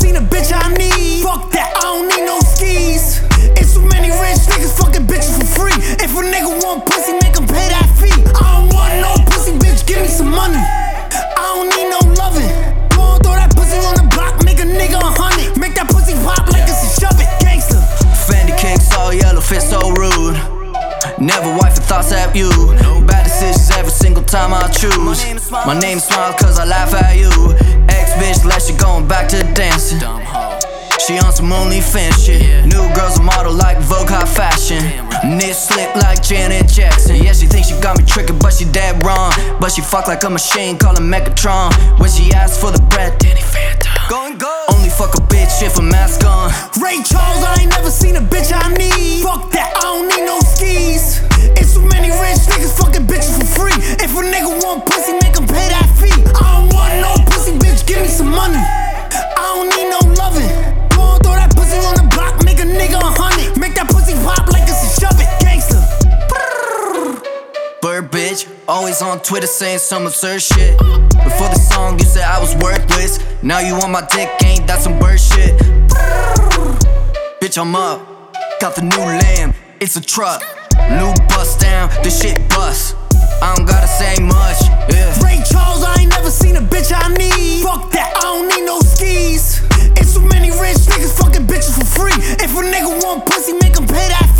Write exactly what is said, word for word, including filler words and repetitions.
seen a bitch I need. Fuck that, I don't need no skis. It's too many rich niggas fucking bitches for free. If a nigga want pussy, make him pay that fee. I don't want no pussy, bitch, give me some money. I don't need no loving. Go and throw that pussy on the block, make a nigga a hundred. Make that pussy pop like it's a shove it, gangster. Fendi kicks all yellow, fit so rude. Never wife for thoughts at you. Bad decisions every single time I choose. My name smiles cause I laugh at you. Ex-bitch left you going back to dancing. She on some OnlyFans shit. New girl's a model like Vogue High Fashion. Knit slick like Janet Jackson. Yeah, she thinks she got me tricking, but she dead wrong. But she fuck like a machine, call her Megatron. When she asks for the bread, Danny Phantom. Go and go. Only fuck a bitch if a mask on. Ray Charles, I ain't never seen a bitch I need. Fuck that, I don't need no skis. It's too many rich niggas fucking bitches for free. If a nigga want pussy, make him pay that fee. I don't want no pussy, bitch, give me some money. I don't need no loving. Go and throw that pussy on the block, make a nigga a hundred. Make that pussy pop like it's a shove it, gangster. Bird bitch, always on Twitter saying some absurd shit. Before the song you said I was worthless. Now you on my dick, ain't that some bird shit? Bitch, I'm up, got the new lamb, it's a truck. New bust down, this shit bust. I don't gotta say much, yeah. Ray Charles, I ain't never seen a bitch I need. Fuck that, I don't need no skis. It's too many rich niggas fucking bitches for free. If a nigga want pussy, make him pay that